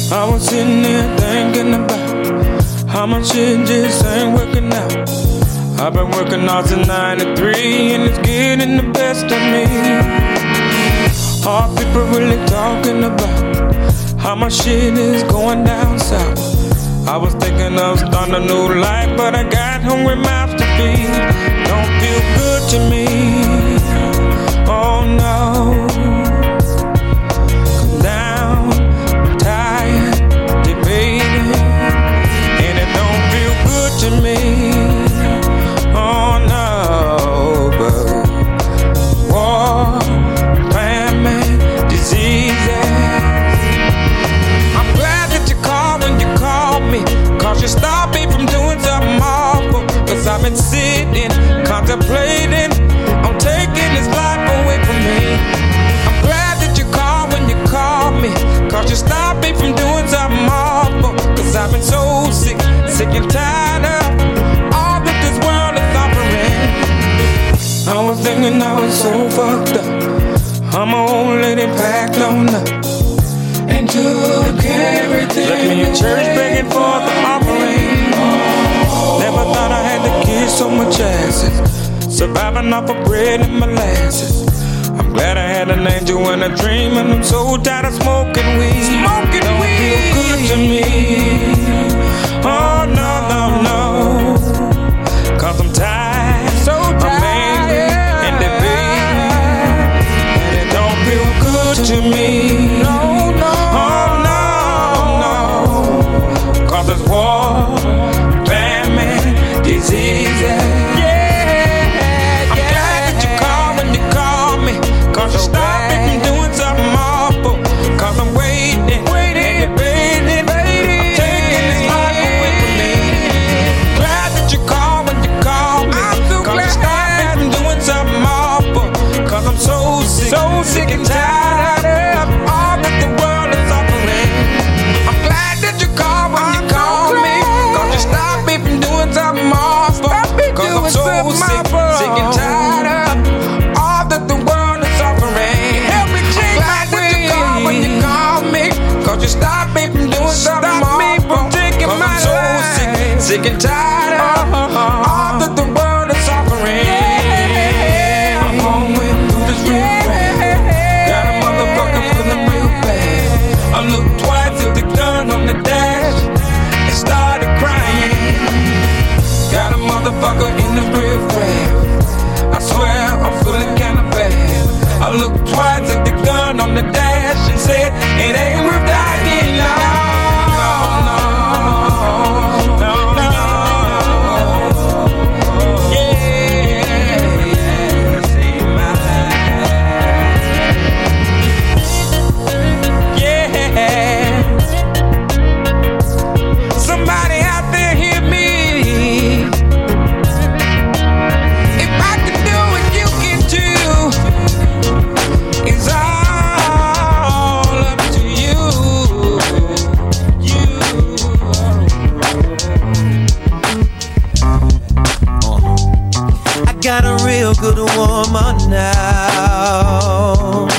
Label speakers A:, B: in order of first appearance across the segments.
A: I was sitting there thinking about how my shit just ain't working out. I've been working out since 93 and it's getting the best of me. All people really talking about how my shit is going down south. I was thinking of starting a new life, but I got hungry mouths to feed. Don't feel good to me, oh no. Come down, tired, debating, and it don't feel good to me, oh no. But war, famine, diseases. I'm glad that you called when you called me, 'cause you stopped me from doing something awful. 'Cause I've been sitting, contemplating on taking this life away from me. I'm glad that you called when you called me, 'cause you stopped me from doing something awful. 'Cause I've been so sick, sick and tired of all that this world is offering. I was thinking I was so fucked up. I'm an old lady packed on up and took everything. Left me in church begging for the offering. Never thought I had to kiss so much asses, surviving off of bread and molasses. I'm glad I had an angel in a dream, and I'm so tired of smoking weed. Don't feel good to me, oh no, no, no. 'Cause I'm tired, I'm angry and debating, and it don't feel good to me, no, no, oh no, no. 'Cause it's war, famine, diseases. You stop me from doing something awful. 'Cause I'm waiting and debating. I'm taking this life away from me. Glad that you called when you called me. 'Cause you stop me from doing something awful. 'Cause I'm so sick and tired of all that the world is offering. I'm glad that you called when you called me. 'Cause you stop me from doing something awful. 'Cause I'm so sick and tired of all that the world is offering. Glad that you called when you called me. 'Cause you stopped me from doing something awful. 'Cause I'm so sick and tired of all that the world is offering. I'm going through this real bad. Got a motherfucker feeling real bad. I looked twice at the gun on the dash and started crying. Got a motherfucker in the real bad. I swear I'm feeling kinda bad. I looked twice at the gun on the dash and said, it ain't worth dying, no, no, no, no, no. Yeah, save my life. Yeah. Somebody out there hear me. If I can do it, you can too. It's all up to you.
B: I got a real good woman now.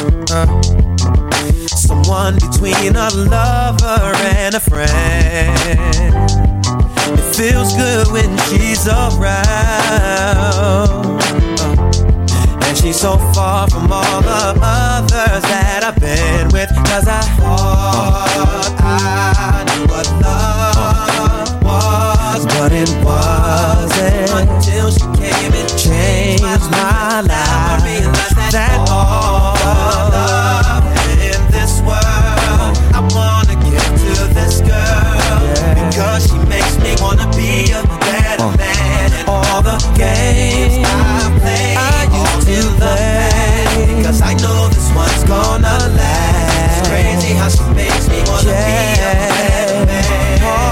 B: Someone between a lover and a friend. It feels good when she's around. And she's so far from all the others that I've been with. 'Cause I thought I knew what love was, but it wasn't until she came and changed my life. I realized that all love in this world I wanna give to this girl, because she makes me wanna be a better man. And all the games I play, I used to play, 'cause I know this one's gonna last. It's crazy how she makes me wanna be a better man.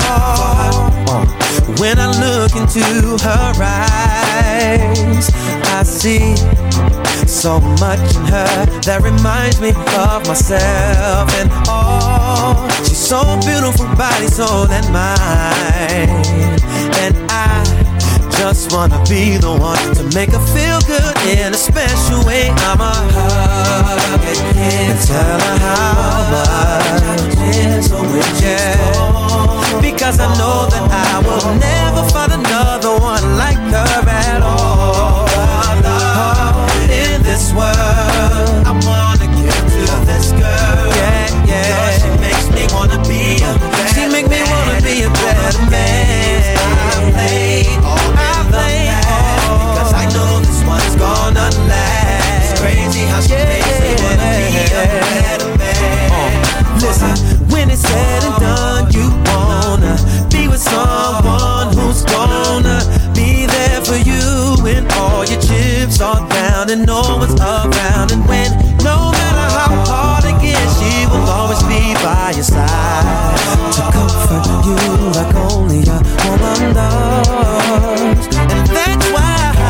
B: When I look into her eyes, I see so much in her that reminds me of myself. And she's so beautiful, body, soul, and mind. And I just wanna be the one to make her feel good in a special way. I'ma hug and tell her how much. So with you because I know that I will never find another one like her at all. In this world, I wanna give to this girl. Yeah, yeah. Cause she makes me wanna be a better man. She make me wanna be a better man. I play all because I know this one's gonna last. It's crazy how she makes me wanna be a better man. Listen, when it's said and done, you wanna be with someone who's gonna be there for you when all your chips are down and no one's around. And when no matter how hard it gets, she will always be by your side to comfort you like only a woman does. And that's why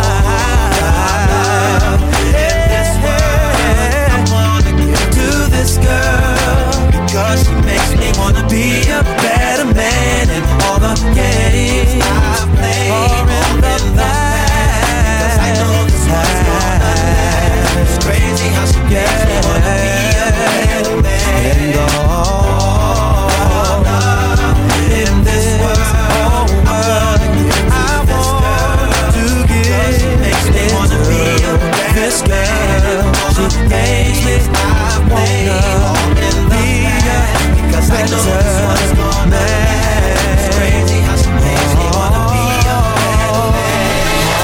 B: in this world I wanna give to this girl, because she makes me wanna be a better man. And all the games I've played are in the past, 'cause I know this one's gonna last. It's crazy how she makes me wanna be a better man. And all in this world I want to give. She makes me wanna be a better man. She makes me wanna be a, because I know this one's gonna last. It's crazy how she makes me wanna be a better man.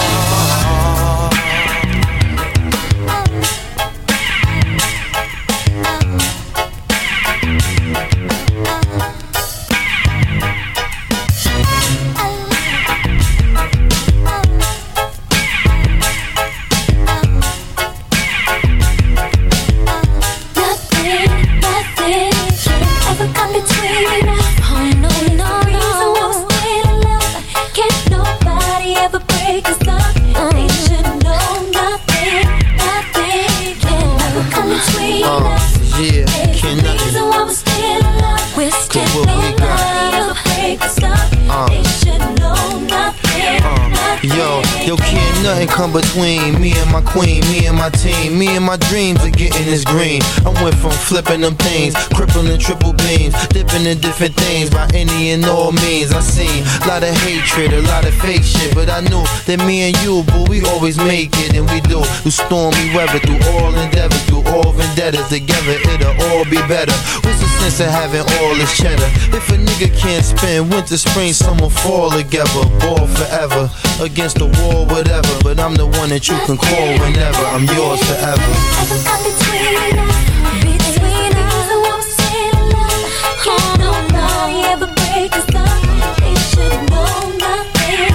C: Yo, can't nothing come between me and my queen, me and my team, me and my dreams of getting this green. I went from flipping them things, crippling triple beams, dipping in different things by any and all means. I seen a lot of hatred, a lot of fake shit, but I knew that me and you, boo, we always make it, and we do. Through stormy weather, through all endeavor, through all vendettas, together it'll all be better. What's the sense of having all this cheddar if a nigga can't spend winter, spring, summer, fall together, ball forever against the wall, whatever. But I'm the one that you can call whenever. I'm yours forever. Between us, I won't say love. Can't nobody ever break us up. They should know nothing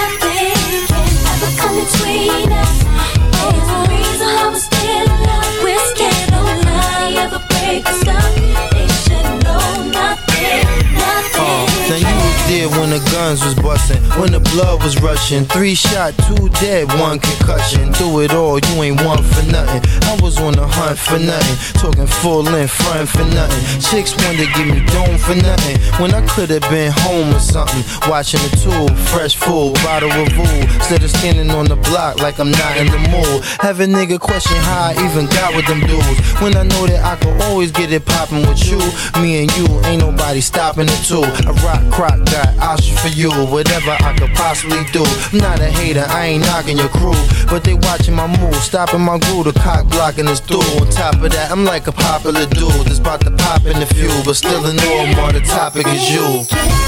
C: can ever come between us. There's a reason why we're still in love. Can't nobody ever break us up. They should know nothing. Now you was there when the guns was bustin', when the blood was rushing. 3 shot, 2 dead, 1 concussion. Through it all, you ain't one for nothing. I was on the hunt for nothing, talking full length, front for nothing. Chicks wanted to give me dome for nothing, when I could've been home or something. Watching the tool, fresh food, bottle of wool. Instead of standing on the block like I'm not in the mood. Have a nigga question how I even got with them dudes, when I know that I could always get it poppin' with you. Me and you, ain't nobody stopping it too. I rock crock, got options for you, whatever I could possibly do. I'm not a hater, I ain't knocking your crew, but they watching my move, stopping my groove, the cock blocking this dude. On top of that, I'm like a popular dude that's about to pop in the few, but still in normal, the topic is you. Oh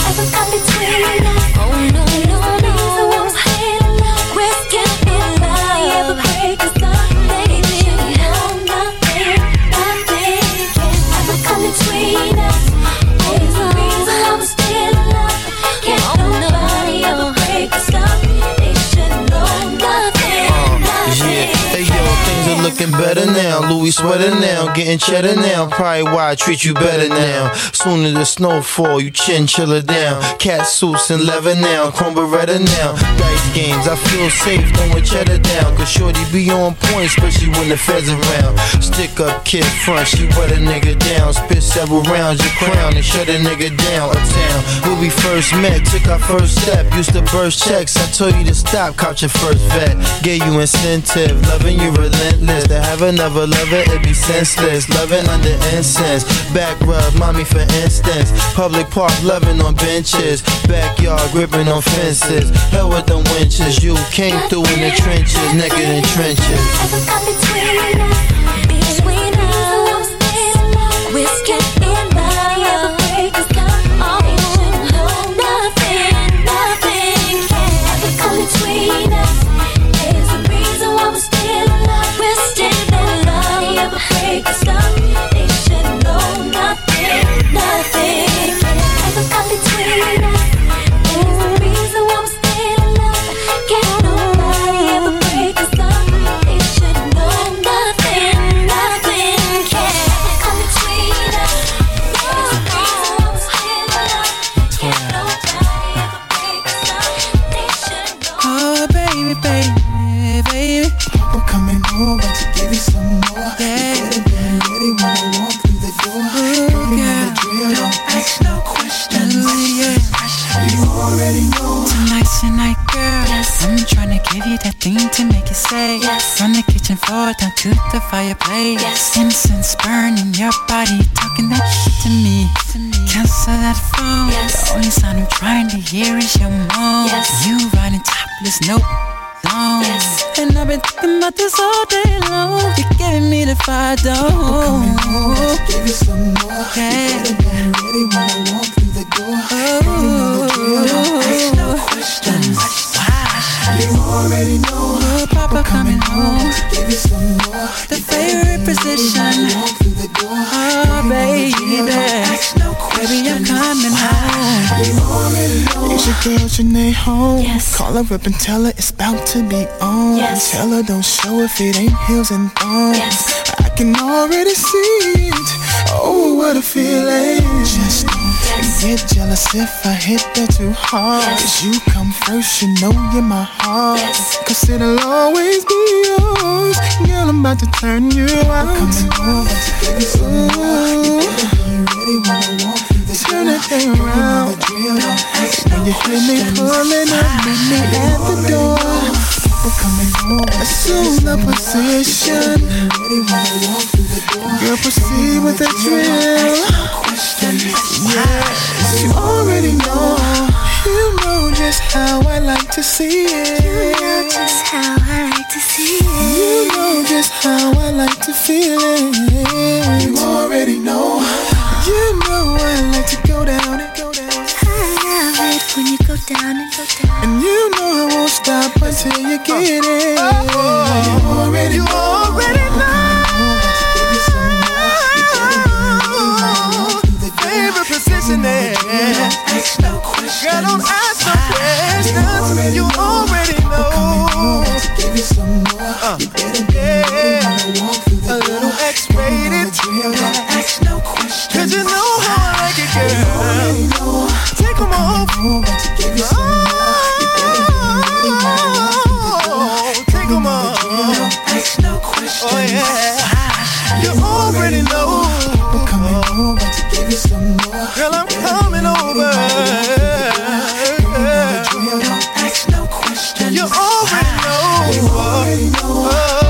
C: no, no, no, we're scared of love, break us up, baby. Nothing can ever come between us. There's a reason why we're still in love. Can't nobody ever break us up. They should know nothing. Hey yo, things are looking better now. Louis sweater now, getting cheddar now. Probably why I treat you better now. Soon as the snow fall, you chinchilla down. Cat suits and leather now, chrome beretta now. Dice games, I feel safe throwing cheddar down. Cause shorty be on point, especially when the feds around. Stick up kid front, she wet a nigga down. Spit several rounds, your crown, and shut a nigga down. Uptown, where we first met, took our first step. Used to burst checks, I told you to stop, caught your first vet. Gave you incentive, loving you relentless. To have another lover it, it be senseless. Loving under incense. Back rub, mommy for instance. Public park, loving on benches. Backyard, gripping on fences. Hell with them winches. You came through in the trenches, naked in trenches.
D: Ever come between us, between us. We're scared in love. Ever break us down? Oh, they should know nothing can ever come between us. There's a reason why we're still in love. We're still in love. They ever break us down? They should know nothing can ever come between us. There's a reason why we're still in love. Can't nobody ever break us down. They should know nothing can ever come between us. There's a reason why we're still in love. Can't nobody ever break us down. They should know.
E: Oh, baby,
F: I'm coming over to give you some more.
E: Yeah.
F: You better be ready when I walk through the door. Girl, you know the drill, don't ask no questions. You already know.
E: Tonight, girl.
D: Yes.
E: I'm tryna give you that thing to make you say
D: Yes.
E: From the kitchen floor down to the fireplace.
D: Yes.
E: Incense burning your body, talking that shit to me. Cancel that phone.
D: Yes.
E: The only sound I'm trying to hear is your moan.
D: Yes.
E: You riding topless, no long.
D: Yes.
E: And I've been thinking about this all day long. You're giving me the fire,
F: Coming over
E: don't.
F: to give you some more.
E: Yeah.
F: You better be ready when I walk through the door. Girl, you know the drill, don't ask no questions. You already know.
E: Oh, Papa coming home.
F: Give you some more.
E: The favorite position.
F: Walk through the door.
E: Oh, baby. Baby, I'm coming home.
F: You already know. It's your girl Janae home.
D: Yes.
F: Call her up and tell her it's about to be on.
D: Yes.
F: Tell her don't show if it ain't heels and thongs.
D: Yes.
F: I can already see it. Oh, what a feeling. Just don't get jealous if I hit that too hard.
D: Yes.
F: Cause you come first, you know you're my heart.
D: Yes.
F: Cause it'll always be yours. Girl, I'm about to turn you out. Coming over to give you some more. You better be ready when I walk through the door. Turn that thing around. When you hear me pulling up, meet me at the door. We're coming home. Assume the position. Girl, proceed with the drill. Yes, you already know. You know just how I like to see it.
D: You know just how I like to see it.
F: You know just how I like to feel it. You already know. You know I like to go down and go down.
D: I love it when you go down and go down.
F: And you know I won't stop until you get it. You already know. Favorite position there. Girl, don't ask no questions. You already know. A little X-rated. Cause you know how I like it, girl. Take them off. Take them off. Oh yeah. You already know. I'm coming over to give you some more. Girl, I'm coming over. You already know. You already know.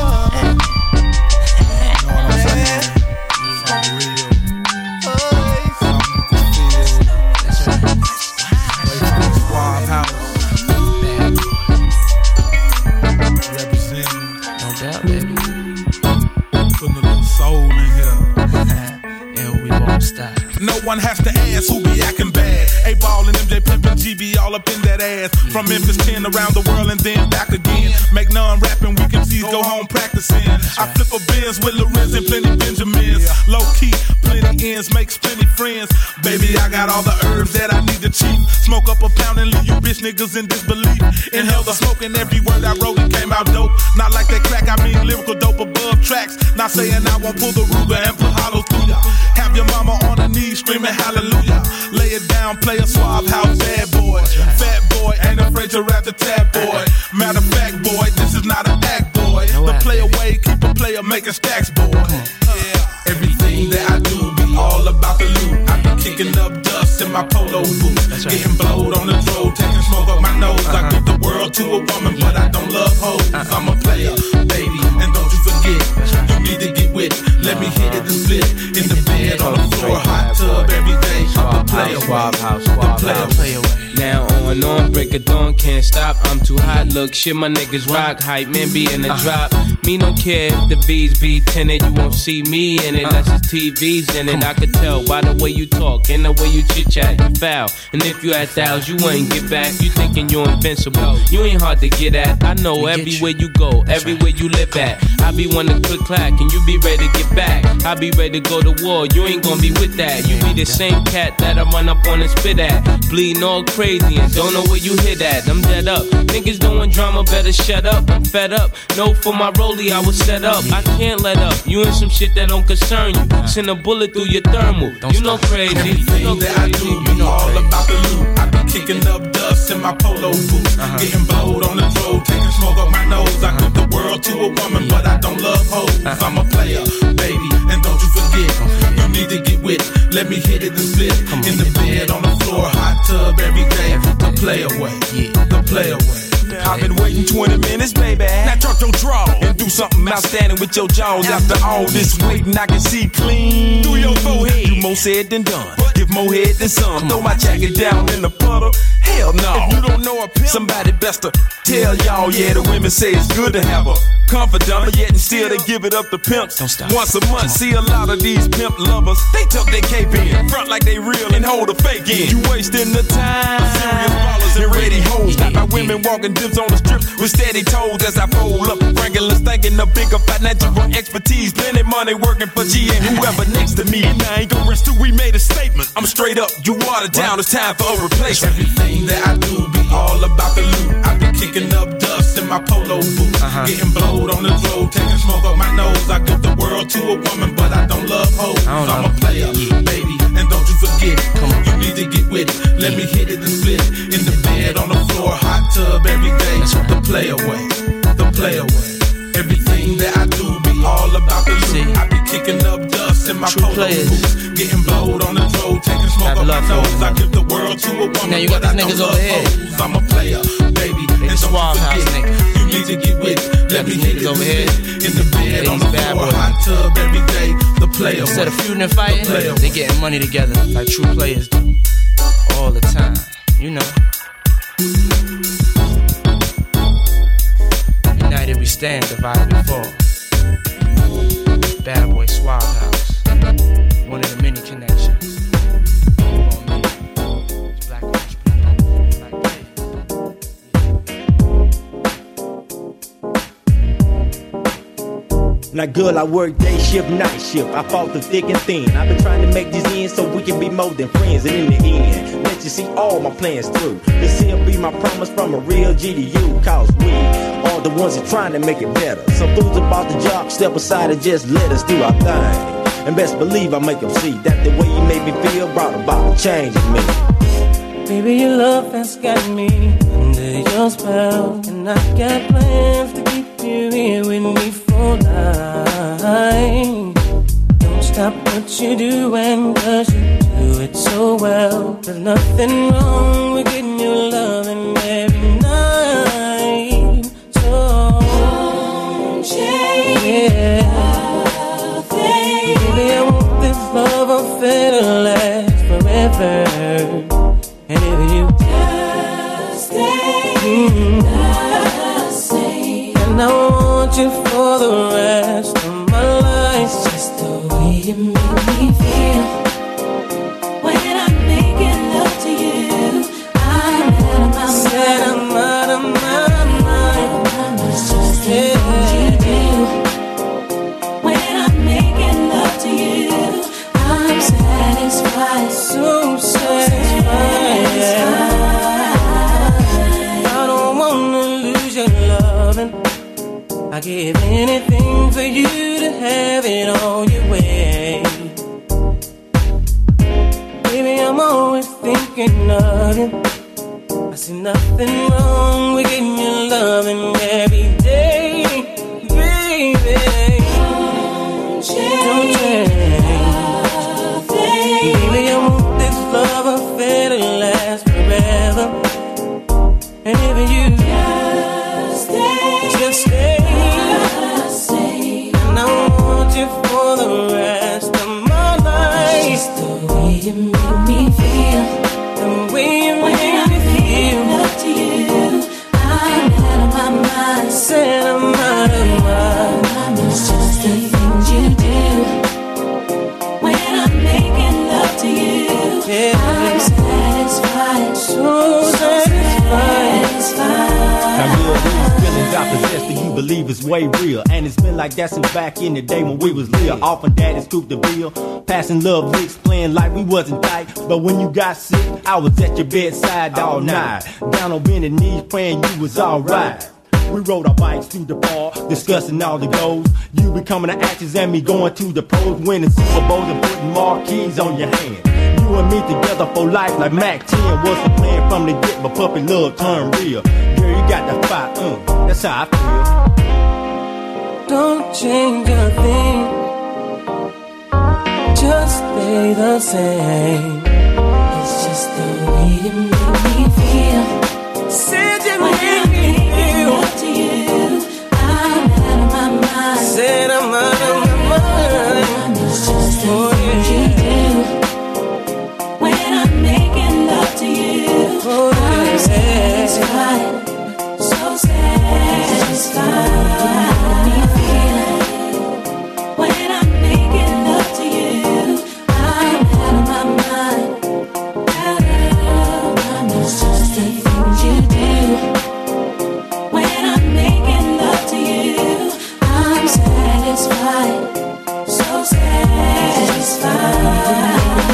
G: No one has to ask who be acting bad. A-Ball and MJ pimpin' GB all up in that ass. From Memphis 10 around the world and then back again. Make non-rapping, we can see go home practicing. I flip a Benz with Lorenz and plenty Benjamins. Low key, plenty ends, makes plenty friends. Baby, I got all the herbs that I need to cheat. Smoke up a pound and leave you bitch niggas in disbelief. Inhale the smoke and every word I wrote it came out dope. Not like that crack, I mean lyrical dope above tracks. Not saying I won't pull the Ruger and put hollow through ya. Have your mama on her knees screaming hallelujah. Lay it down, play a suave house bad boy. Fat boy, ain't afraid to rap the tab boy. Matter of fact, boy, this is not an act, boy. The play away, keep a player making stacks, boy. Yeah. Everything that I do be all about the loot. I be kicking up dust in my polo boots. Getting blowed on the road, taking smoke up my nose. I give the world to a woman, but I don't love hoes. I'm a player, baby, and don't you forget. You need to get with it. Let me hit it and split it. In the bed, on the floor, hot tub every day. The play away.
A: Now on, break a dawn, can't stop. I'm too hot, look, shit, my niggas rock. Hype, man, be in the drop. Me don't care if the V's be tinted. You won't see me in it, that's just TV's in it. I could tell by the way you talk and the way you chit-chat, you foul. And if you at thousands, you ain't get back. You thinking you're invincible, you ain't hard to get at. I know everywhere you go, everywhere you live at. I be one to click clack and you be ready to get back. I be ready to go to war, you ain't gonna be with that. You be the same cat that I run up on and spit at. Bleeding all crazy and don't know where you hit at. I'm dead up. Niggas doing drama, better shut up. I'm fed up. No, for my rollie, I was set up. I can't let up. You in some shit that don't concern you. Send a bullet through your thermal. You know crazy.
G: Everything that I do, you know all about the loot. I be kicking up dust in my polo boots. Getting blowed on the road, taking smoke up my nose. I give the world to a woman, but I don't love hoes. I'm a player, baby, and don't you forget. You need to get with it. Let me hit it and split it. In the bed, on the floor, hot tub every day. The play away, the play away.
A: I've been waiting 20 minutes, baby. Now drop your draw and do something outstanding with your jaws. After all this waiting, I can see clean through your forehead. You more said than done. Give more head than some. Throw my jacket down in the puddle. Hell no. If you don't know a pimp, somebody best to tell y'all. Yeah, the women say it's good to have a confidant, but yet and still they give it up to pimps. Don't stop. Once a month, see a lot of these pimp lovers. They tuck their cape in, front like they real and hold a fake in. You wasting the time. Serious ballers and ready hoes. Got my women walking dips on the strip with steady toes as I fold up. Regulars thinking of bigger financial expertise. Plenty money working for G and whoever next to me. And I ain't gon' rest till we made a statement. I'm straight up, you watered down, it's time for a replacement.
G: Everything that I do be all about the loot. I be kicking up dust in my polo boots. Getting blowed on the road, taking smoke up my nose. I give the world to a woman, but I don't love hoes. I'm a player, baby, and don't you forget. You need to get with it. Let me hit it and split it. In the bed, on the floor, hot tub every day. The play away, the play away. Everything that I do be all about the loot. I be kicking up dust in my polo boots. Getting blowed on the road, taking smoke up my nose. I give the world to a woman.
H: Now you got these niggas over here.
G: I'm a player, baby, and don't you forget. You need to get with it. Let me hit it over here. In the bed, on the floor, hot tub every day. The play away.
H: Instead of feuding and fighting, they getting money together like true players do. All the time, you know. United we stand, divided we fall. Bad Boy Swab House, one of the many connections. Black
I: Now girl, I work day shift, night shift. I fought through thick and thin. I've been trying to make these ends so we can be more than friends. And in the end, let you see all my plans through. This here be my promise from a real G to you. Cause we are the ones that trying to make it better. Some fools about the job, step aside and just let us do our thing. And best believe I make them see that the way you made me feel brought about a change in me.
J: Baby, your love has got me under your spell. And I got plans to keep you here with me for life. Don't stop what you're doing, cause you do it so well. There's nothing wrong with getting your loving every night. So don't change nothing. Baby, I want this love affair to last forever. And if you just stay the same, and I want you for the rest of my life. Just the way you make me feel when I'm making love to you. I'm out of my mind. It's just the things you do when I'm making love to you. I'm satisfied, so satisfied. I don't wanna lose your loving. I give anything for you to have it all your way. Baby, I'm always thinking of you. I see nothing wrong with getting your loving every day, baby. Don't change. Baby, I want this love affair to last forever. And if you just stay, and I want
I: I possess that you believe is way real. And it's been like that since back in the day when we was real. Often daddy scooped the bill, passing love licks, playing like we wasn't tight. But when you got sick, I was at your bedside all night, down on bended knees praying you was alright. We rode our bikes through the park, discussing all the goals. You becoming the actors and me going to the pros, winning Super Bowls and putting marquees on your hand. You and me together for life like Mac 10 was the plan from the get, but puppy love turned real. Girl, you got the fight, that's how I
J: feel. Don't change a thing, just stay the same. It's just the way you make me feel. Said you make me feel. To you, I'm out of my mind. Said I'm out of my mind. It's just the things you do. When I'm making love to you, I'm satisfied, so satisfied. When I'm making love to you, I'm out of my mind. Out of my mind. It's just the things you do. When I'm making love to you, I'm satisfied, so satisfied.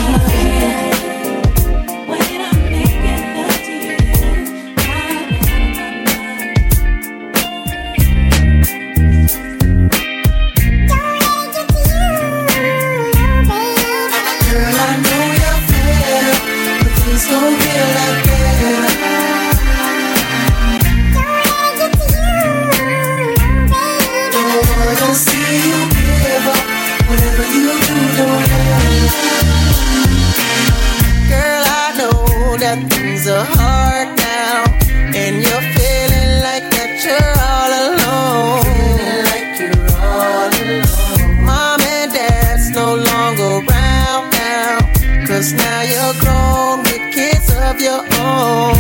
J: Things are hard now, and you're feeling like that you're all alone. Feeling like you're all alone. Mom and dad's no longer around now, 'cause now you're grown with kids of your own.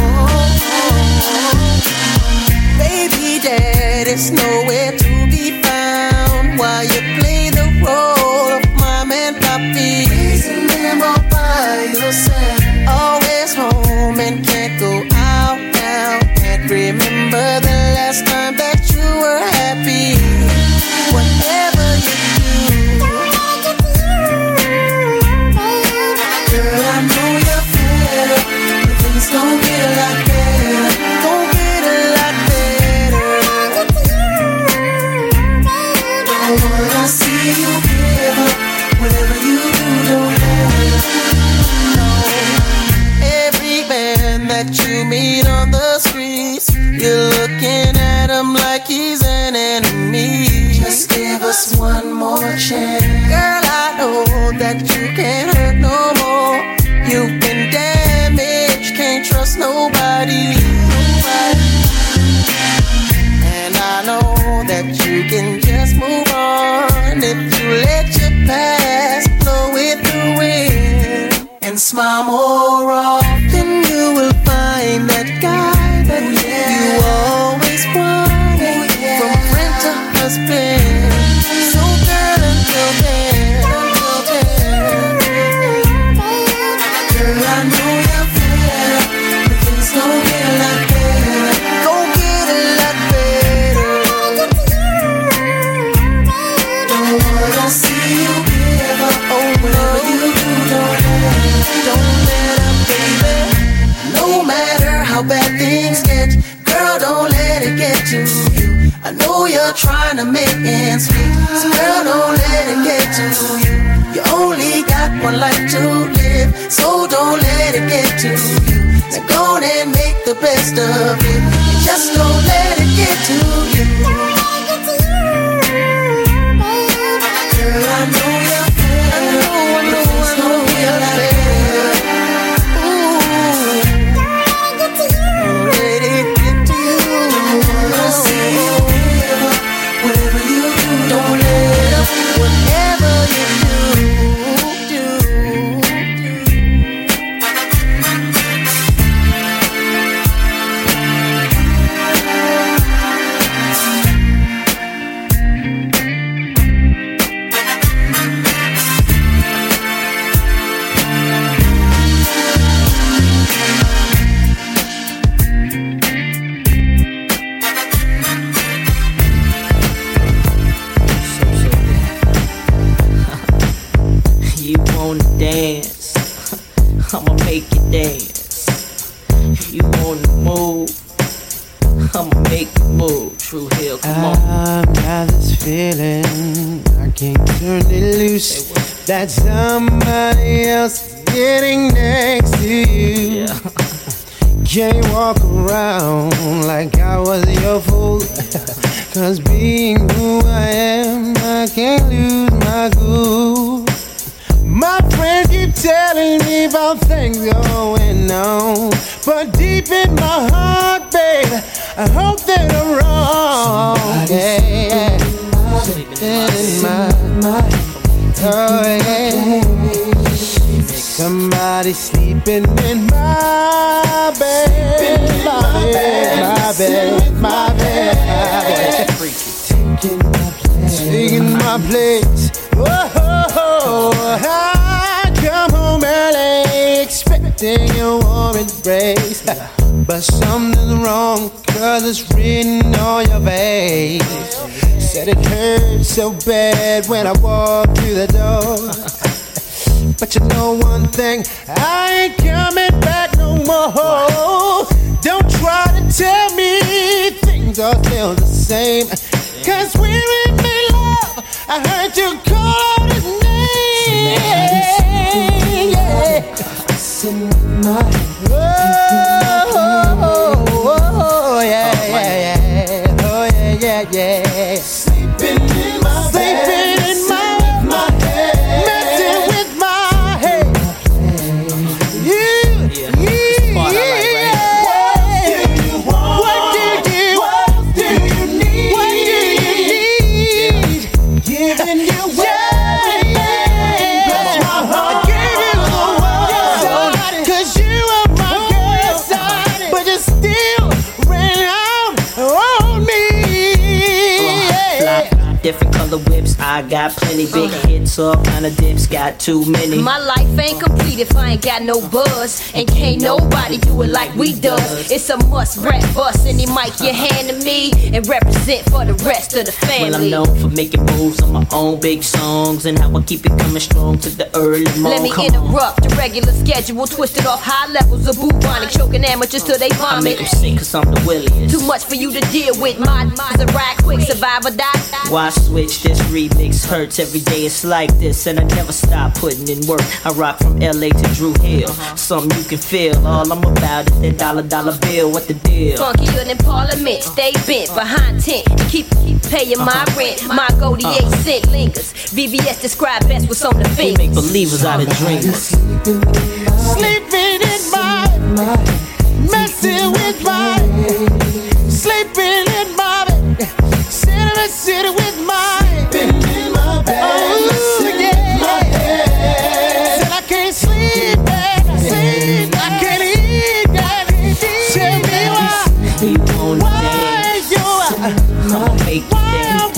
J: Baby dad is nowhere to be found while you play the role of mom and papi. Raising them all by yourself. Always home and can't go out now. Can't remember the last time that you were happy. Whatever you do, girl, I know you're better, but things gon' get a lot better. Gon' get a lot better. Don't wanna see you give up. Whatever you do, don't let it. That you meet on the streets, you're looking at him like he's an enemy. Just give us one more chance. Girl, I know that you can't hurt no more. You've been damaged, can't trust nobody. And I know that you can just move on if you let your past blow with the wind and smile more often. You will find that guy that you always wanted, from friend to husband. So girl, until then, girl, I know you're better, but things gon' get a lot better. Gon' get a lot better. Don't wanna see you give up. Oh, whatever you do, don't let up, baby. No matter how bad things get, girl, don't let it get to you. I know you're trying to make ends meet, so girl, don't let it get to you. You only got one life to live, so don't let it get to you. Now go and make the best of it, just don't let it get to you. Girl, I know you're better, I know it's gonna be a lot better. make you dance. If you on the move, I'ma make you move. True Hill, come on.
B: I've got this feeling I can't turn it loose. That somebody else is getting next to you.
J: Yeah.
B: Can't walk around like I was your fool. Cause being who I am, I can't lose my cool. My friends keep telling me about things going on, but deep in my heart, baby, I hope that I'm wrong. Yeah. Oh yeah. Somebody sleeping in my bed, my bed. Taking my place. Oh, I come home early, expecting a warm embrace. But something's wrong, cause it's written on your face. Said it hurt so bad when I walked through the door. But you know one thing, I ain't coming back no more. Don't try to tell me things are still the same. Cause when we made love, I heard you call his name. Yeah. Oh, yeah, yeah, yeah. Oh, yeah, yeah, yeah. Sleeping in my head. Messing with my head. What do you need? Giving you
J: different color whips, I got plenty. Big hits, all kind of dips, got too many.
K: My life ain't complete if I ain't got no buzz. And can't nobody do it like we does. It's a must, rap bust any mic you hand to me and represent for the rest of the family.
J: Well, I'm known for making moves on my own big songs and how I keep it coming strong to the early morning.
K: Let me interrupt the regular schedule, twisted off high levels of bubonic, choking amateurs till they vomit.
J: I make them sick cause I'm the williest.
K: Too much for you to deal with, my minds are right quick, survive or die.
J: Why switch? This remix hurts every day. It's like this, and I never stop putting in work. I rock from LA to Drew Hill. Something you can feel. All I'm about is that dollar bill. What the deal?
K: Funkier than Parliament. Stay bent behind tent and keep paying my rent. My goldie 8 cent lingers. VVS describe best what's on the fingers.
J: We make believers out of dreamers.
B: Sleeping in my messing with my sleeping in my sitting with my sleeping in my bed. Oh, yeah. My head. Said I can't sleep, I can't eat, tell me why you
J: I'ma make you dance.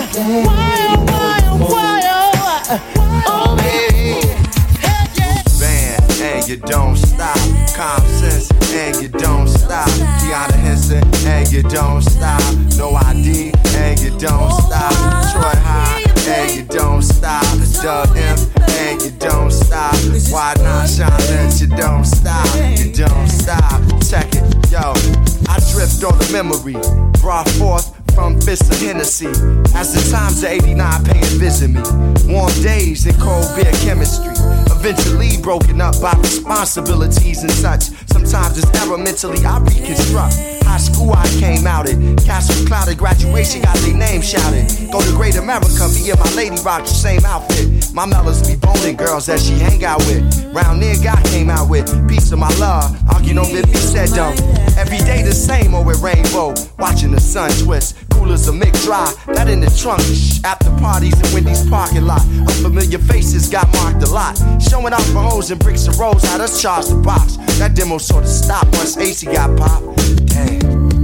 B: Why, oh baby.
C: Band, and you don't stop. Common sense, and you don't stop. Kiana Henson, and you don't stop. No ID, and you don't stop. Troy High, and you don't stop. Doug M, and you don't stop. Why not Sean Lynch, you don't stop. You don't stop. Check it, yo. I drift on the memory, brought forth from fists of Hennessy. As the times of 89 pay and visit me. Warm days in cold beer chemistry. Eventually broken up by responsibilities and such. Sometimes it's error mentally I reconstruct. High school I came out in. Castle clouded, graduation got their name shouted. Go to Great America, me and my lady rock the same outfit. My mellows be boning girls that she hang out with. Round near God came out with piece of my love. Arguing over if he said don't. Every day the same over rainbow. Watching the sun twist. Cool as a mixed dry. That in the trunk. After parties in Wendy's parking lot. Unfamiliar faces got marked a lot. Showing out for hoes and bricks and rolls. How us charge the box. That demo sort of stopped once AC got popped. Damn.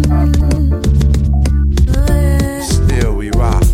C: Still we rock.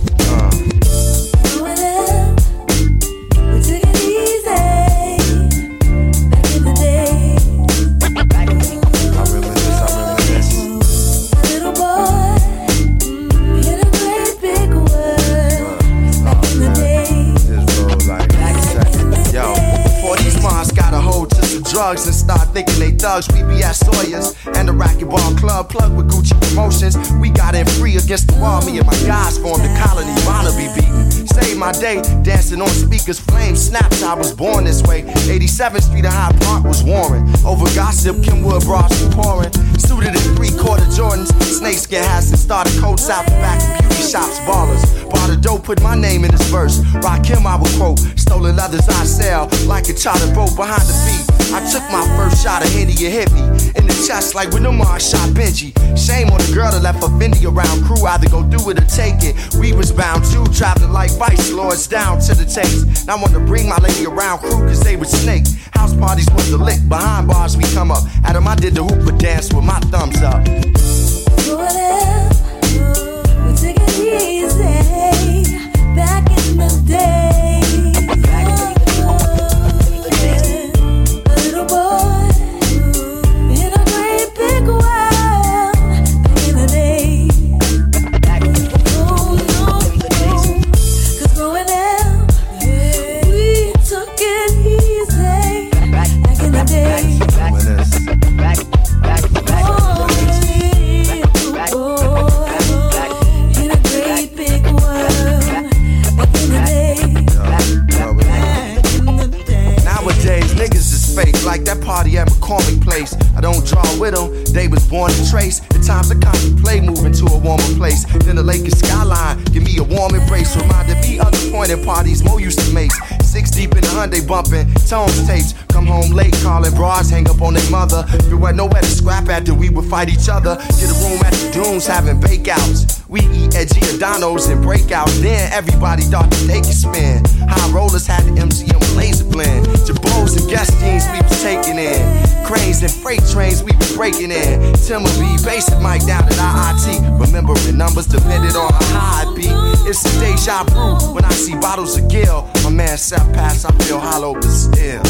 C: Drugs and start thinking they thugs, we be at Sawyer's and the Racquetball Club, plug with Gucci Promotions. We got in free against the wall, me and my guys formed the colony, Barnaby beatin'. Saved my day, dancing on speakers, flames, snaps, I was born this way. 87th Street and Hyde Park was warring. Over gossip, Kenwood bras were pouring. Suited in 3/4 Jordans, snakeskin hats and started coats out the back of beauty shops, ballers. Bought a dope, put my name in this verse. Rock him, I would quote. Stolen leathers, I sell like a charter boat behind the beat. I took my first shot of Henny, it hit me in the chest like when Omar shot Benji. Shame on the girl that left her Fendi around. Crew either go do it or take it. We was bound to traveling like vice lords down to the taste. Now I want to bring my lady around crew cause they would snake. House parties was the lick, behind bars we come up. Adam, I did the hooper dance with my thumbs up.
D: What if we take it easy back in the day? A little boy in a great big world back in the day. Oh no, 'cause growing up we took it easy back in the day.
C: Like that party at McCormick Place. I don't draw with them, they was born to trace. At times I contemplate moving to a warmer place. Then the Lakers skyline, give me a warm embrace. Reminded me of the pointed parties Mo used to make. 6 deep in the Hyundai bumping, tones tapes. Come home late, calling bras, hang up on their mother. There wasn't nowhere to scrap at, then we would fight each other. Get a room at the Dunes, having bakeouts. We eat at Giordano's and breakouts. Then everybody thought that they could spin. High rollers had the MCM laser blend. Jabos and guest jeans we was taking in. Cranes and freight trains we was breaking in. Timber B, basic mic down at IIT. Remembering numbers depended on how high I beat. It's a deja vu when I see bottles of Gill. My man Seth Pass, I feel hollow, but still.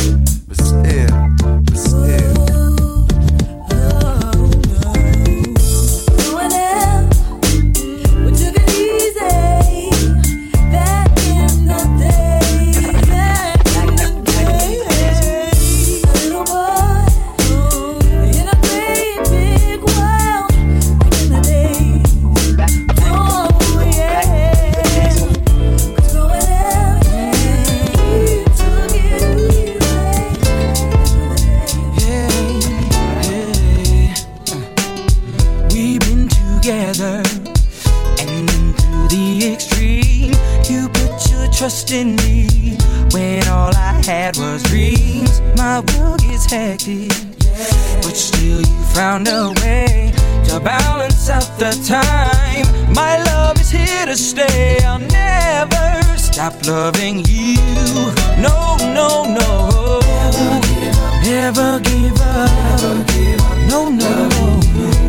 E: Trust in me when all I had was dreams. My world gets hectic, but still you found a way to balance out the time. My love is here to stay. I'll never stop loving you. No, no, no. Never give up. Never give up. No, no, no.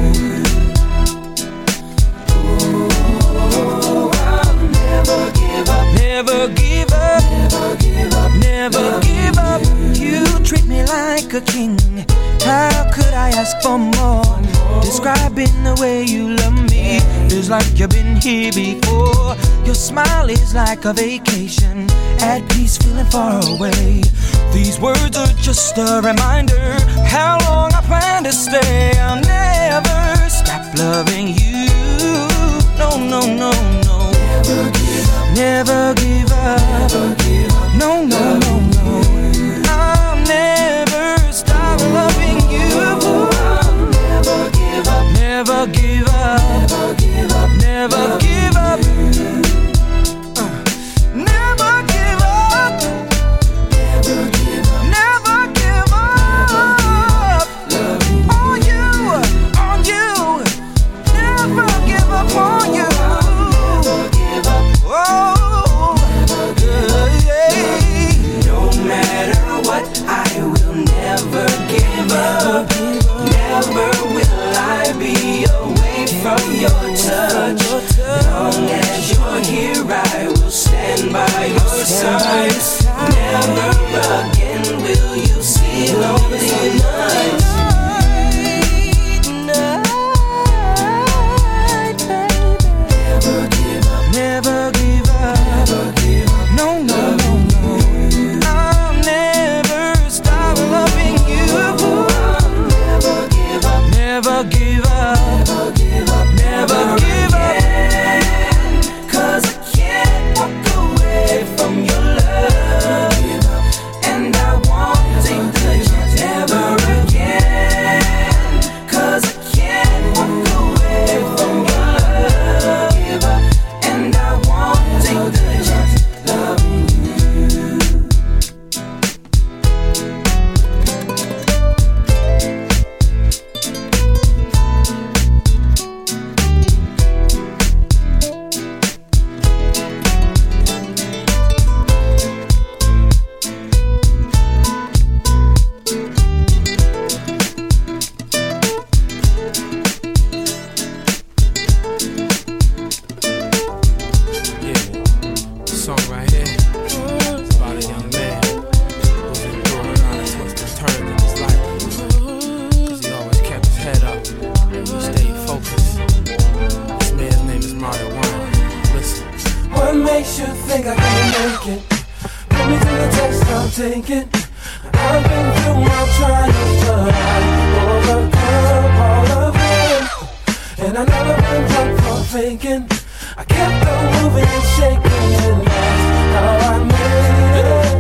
E: Never give up, never give up, never give up, never give up. You treat me like a king. How could I ask for more? Describing the way you love me is like you've been here before. Your smile is like a vacation, at peace, feeling far away. These words are just a reminder how long I plan to stay. I'll never stop loving you. No, no, no, no. Never give up, never give up, no, no, no, no. I'll never stop loving you. Never give up, never give up, never give up, never give up. Never give up, never give up, never give up. On you, never give up on you. Oh, yeah. No matter what, I will never give up. Never will I be away from your touch. Long as you're here, I will stand by your side. Never again will you see lonely nights. Never give up, never give up, no, no, no, no. I'll never stop loving you.
J: taking. I've been through my trials, but I overcome all of them. And I never been drunk for faking. I kept on moving and shaking, and that's how I made it.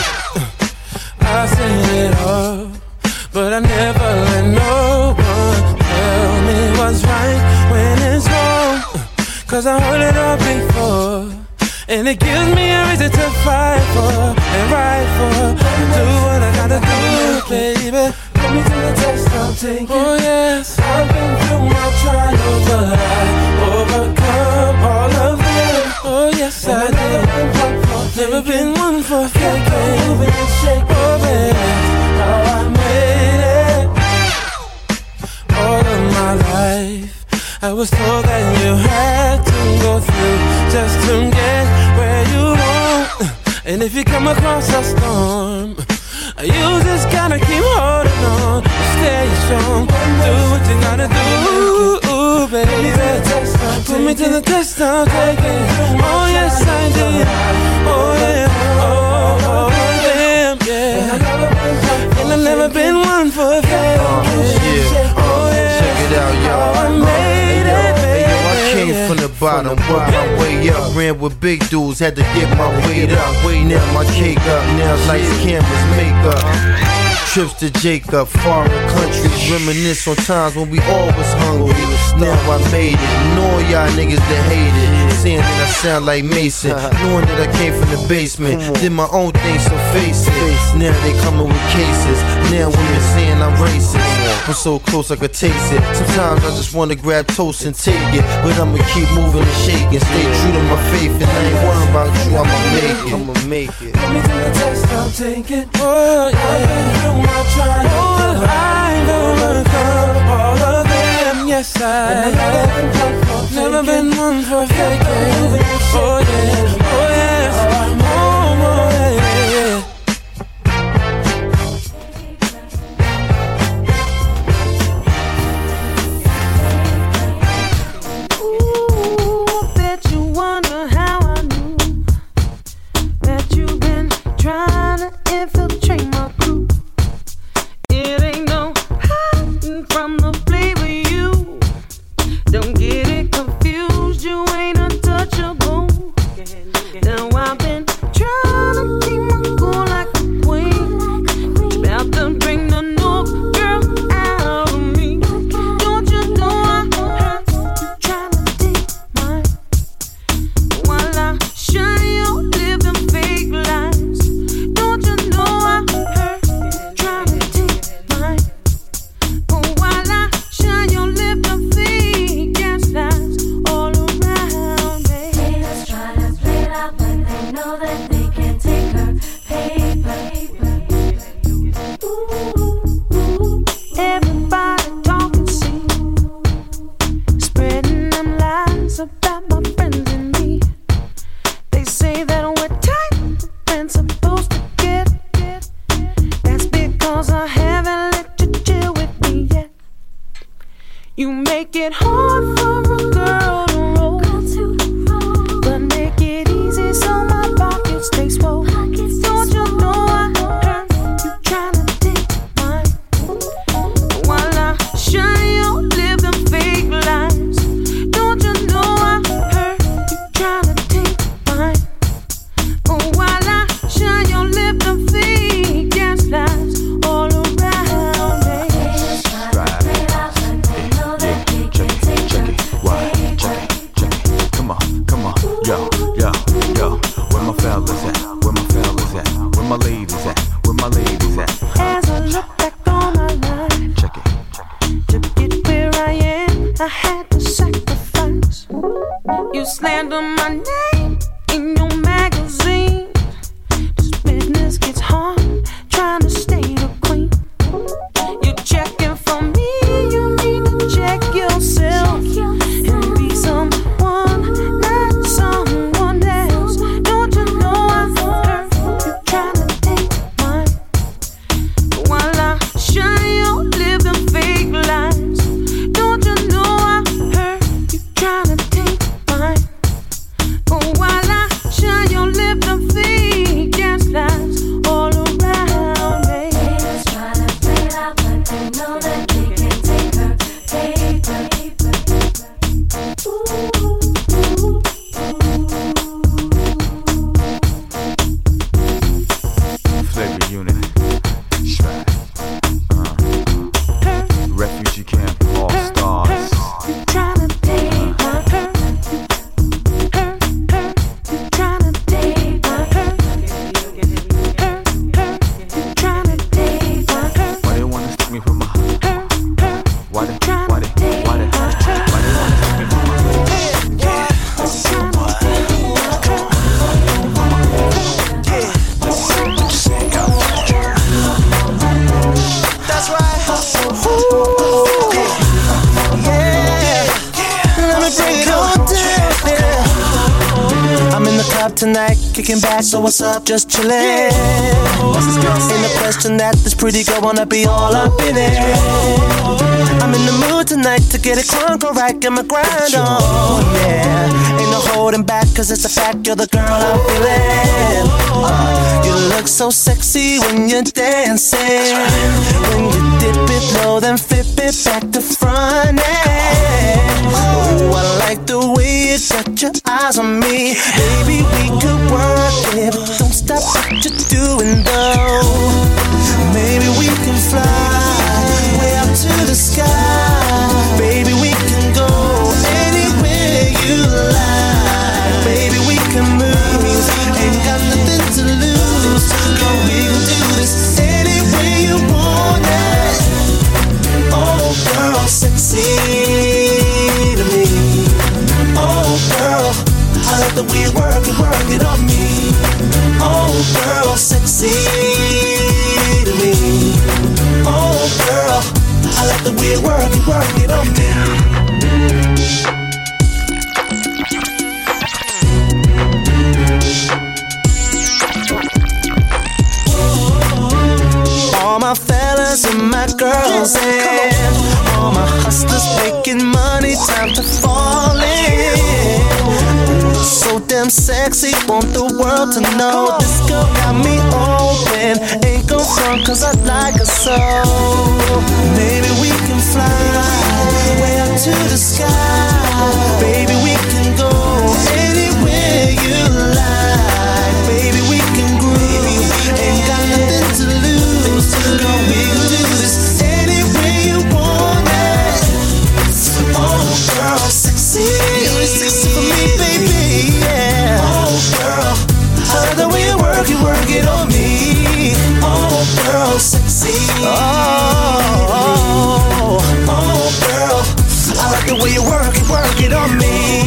J: I seen it all, but I never let no one tell me what's right when it's wrong. Cause I heard it all before, and it gives me a reason to fight for and ride for. Do what I gotta do, baby. Put me to the test, I'll take it. Oh yes, I've been through my trials, but I overcome all of them. Oh yes, I did. Never been one for faking. Moving and shaking, oh baby, how I made it. All of my life I was told that you had to go through just to get where you want. And if you come across a storm, you just gotta keep holding on. Stay strong, do what you gotta do, baby. Put me to the test, I'll take it. Oh yes, I did. Oh yeah, oh damn, yeah. And I've never been one for a faking. Oh yeah,
C: check it out, y'all.
J: I made it, baby.
C: I came from the bottom, worked my way up. Ran with big dudes, had to get my weight up. Now my cake up, now lights, cameras, makeup. Trips to Jacob, foreign countries, reminisce on times when we all was hungry. Now I made it, know y'all niggas that hate it. Saying that I sound like Mason, knowing that I came from the basement. Did my own thing, so face it. Now they coming with cases, now women saying I'm racist. I'm so close I could taste it. Sometimes I just wanna grab toast and take it, but I'ma keep moving and shaking. Stay true to my faith and I ain't worrying about you, I'ma make it. I'ma make it.
J: Put me to the test, I'll take it. Oh yeah, my trials, I've overcome all of them. Yes, I have. Never been one for faking. Oh yeah, oh yes, oh yeah.
L: Ooh, I bet you wonder how I knew that you've been trying to infiltrate my crew. It ain't no hiding from the flavor you. Don't get it confused, you ain't untouchable. Now I've been trying to keep my cool like a queen, but you about to bring the new girl out of me. Don't you know I heard you trying to take mine, while I shine you live them fake lies. Don't you know I heard you trying to take mine, while I shine you live them fake lies all around me.
D: Haters try to play it out, but they know that they can't take her paper. Ooh,
L: Everybody talking scene, spreading them lies about my friends and me. They say that we're tight and supposed to get. That's because I haven't let you chill with me yet. You make it hard for a girl to roll, but make it easy so my pockets stay swole. Don't you know I heard you tryna take mine, while I shine you live them fake lies. Don't you know I heard you tryna take mine, while I shine you live them fake lies all around me.
D: haters try to play it out, but they know that they can't take her paper.
M: Come on, yo, where my fellas at? Where my fellas at? Where my ladies at? Where my ladies at?
L: As I look back on my life,
M: Check it.
L: to get where I am, I had to sacrifice. You slander my name in your magazine. This business gets hard, trying to stay the queen. You checking for me, you need to check yourself and be someone, not someone else. Don't you know I heard you trying to take mine, while I shine you live them fake lies. Don't you know I heard you trying to take mine,
N: Tonight, kicking back, so what's up, just chillin'. Ain't no question that this pretty girl wanna be all up in it. I'm in the mood tonight to get it crunk alright, get my grind on, yeah. Ain't no holding back, cause it's a fact, you're the girl I'm feeling. You look so sexy when you're dancing. When you dip it low, then flip it back to front, Ooh, I like the way you got your eyes on me. Baby, we could work it, but don't stop what you're doing though. Maybe we can fly way up to the sky. Baby, we can go anywhere you like. Baby, we can move, ain't got nothing to lose. No, we can do this any way you want it. Oh, girl, sexy. I like the way you work it on me. Oh, girl, sexy to me. Oh, girl, I like the way you work it on me. All my fellas and my girls and all my hustlers making money, time to fall in. So damn sexy, want the world to know. This girl got me open, ain't gon' front cause I like her so. Maybe we can fly way up to the sky. Baby, we can go anywhere you like. Baby, we can groove, ain't got nothing to lose. No, we can do this any way you want it. Oh, girl, sexy, sexy for me, baby, yeah. Oh, girl, I like the way you work it on me. Oh, girl, sexy. Oh, girl, I like the way you work it on me.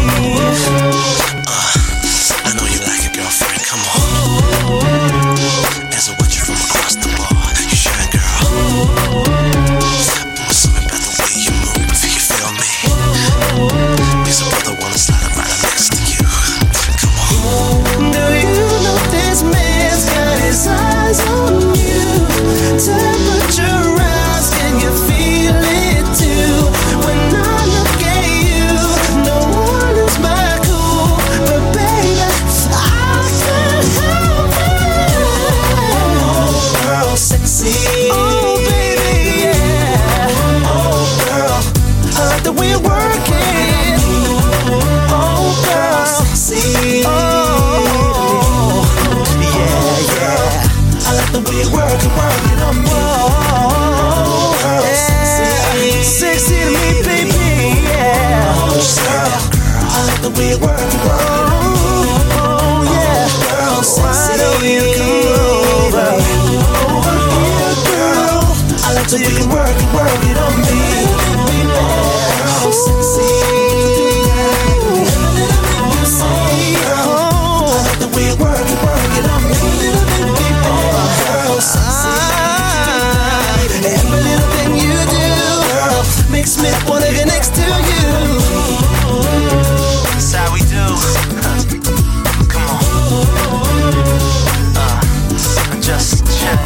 N: I know you like it, girlfriend, come on. As I watch you from across the bar, you shine, girl. There's something about the way you move, if you feel me. There's a brother wanna slide up right next to you. Come on. Do you know this man's got his eyes on you? Temperature rise, can you feel it too? When I look at you, no one is my cool, but baby, I can't help it. Oh, girl, sexy. Oh, baby, yeah. Oh, girl, I like the way you work it. Oh, girl, sexy. Oh, yeah, yeah. I like the way you work it on me. Oh, girl, sexy. Sexy to me, baby, yeah. Oh, girl, I like the way you work it on me. Oh, yeah. Girl, sexy. Why don't you come over? Over here, girl. I like the way you work it on me. Oh, sexy. Oh, I like the way you work it on me. Oh, sexy. Every little thing you do, girl, makes me wanna get next to you. That's how we do. Come on. Just check.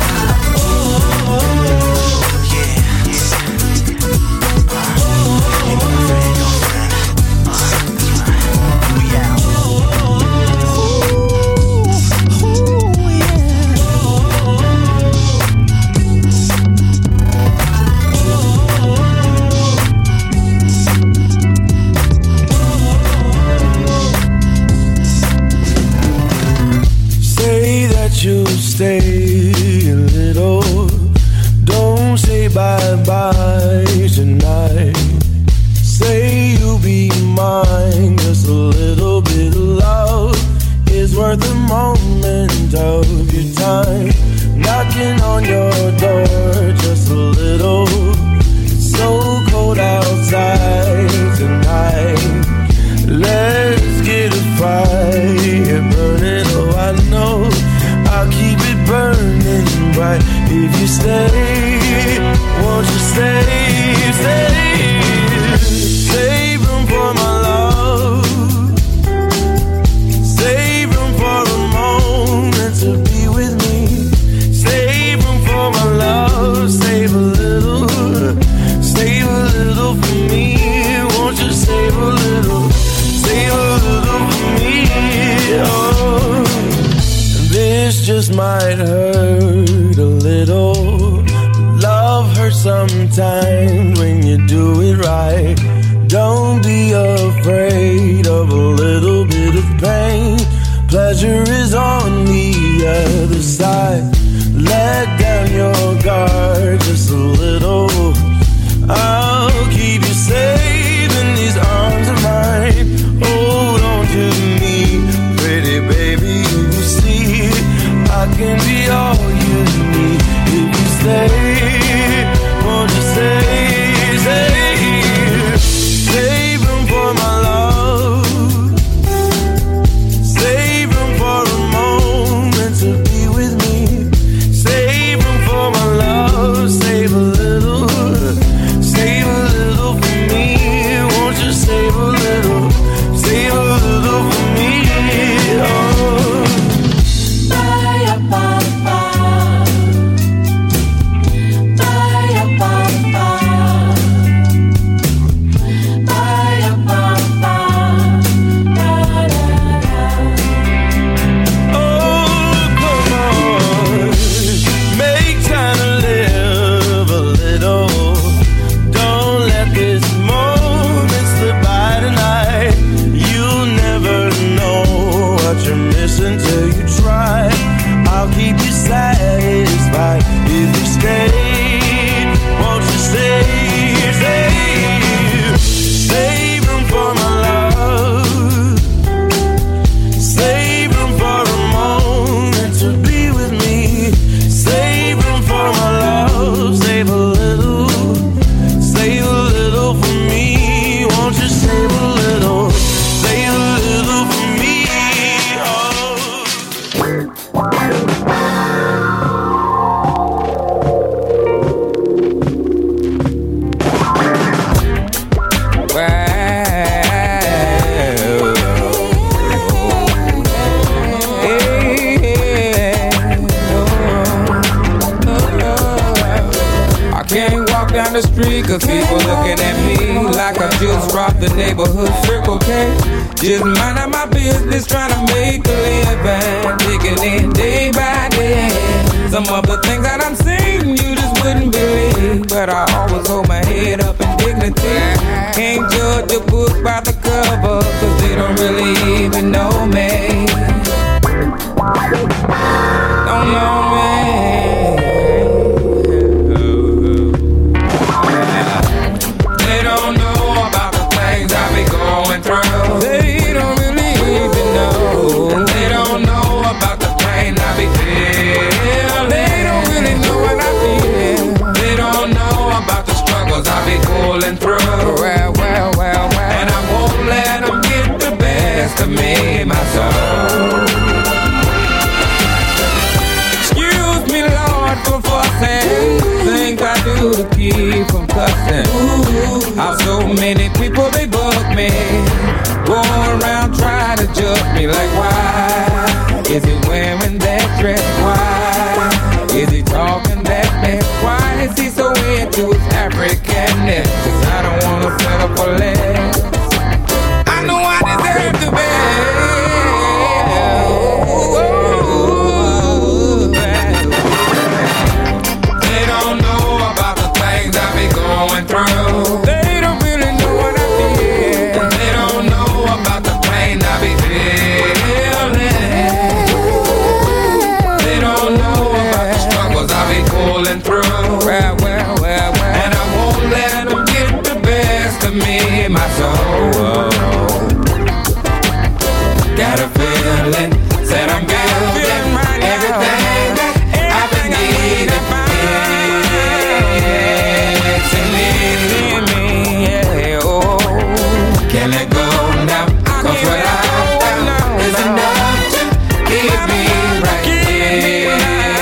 A: looking at me like I just robbed the neighborhood Circle K. Just minding my business, trying to make a living, digging in day by day. Some of the things that I'm saying you just wouldn't believe, but I always hold my head up in dignity. Can't judge a book by the cover, cause they don't really even know me. Don't know me. They don't know about the things I be going through. They don't really even know. They don't know about the pain I be feeling. They don't really know what I feel. They don't know about the struggles I be pulling through. Well. And I won't let them get the best of me, my soul. Excuse me, Lord, for fussing. Things I do to keep from cussing. How so many people, they bug me. Going around trying to judge me like, why is he wearing that dress? Why is he talking that mess? Why is he so into his Africanness? Cause I don't wanna settle for less. I know I deserve the best. They don't know about the things I be going through. They don't really know what I feel. They don't know about the pain I be feeling. They don't know about the struggles I be pulling through. Well. And I won't let them get the best of me, my soul. Got a feeling, said I'm building everything that I've been needing. It's in me, yeah, oh. Can't let go now, cause what I've done is enough to keep me right here.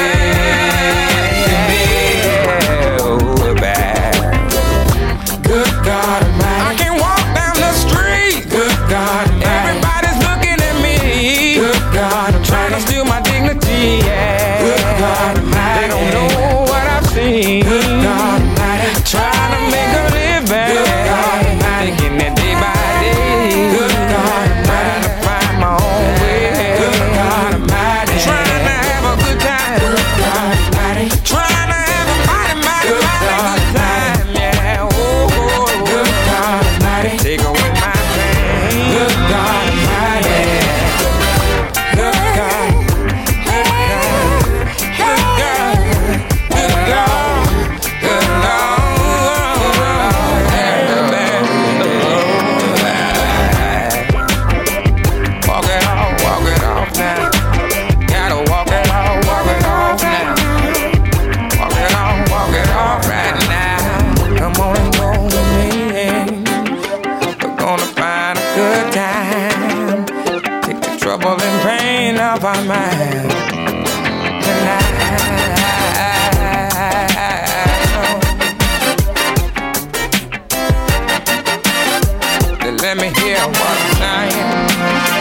A: Good God Almighty, I can walk down the street. Good God Almighty, everybody's looking at me. Good God Almighty, trying to steal my dignity, yeah. Good God Almighty, they don't know what I've seen. Good God Almighty, trying to make a living. Good God Almighty, thinking that day by day. Good God Almighty, trying to find my own way. Good God Almighty, trying to have a good time. Good God Almighty, trying to have a mighty good time, yeah. Good God Almighty, take away my pain. Good God Almighty, good God, good God, good God, good Lord. Walk it off now. Gotta walk it off now. Walk it off right now. Come on and go with me. We're gonna find a good time. Take the trouble and pain off our mind tonight. Let me hear what I'm saying.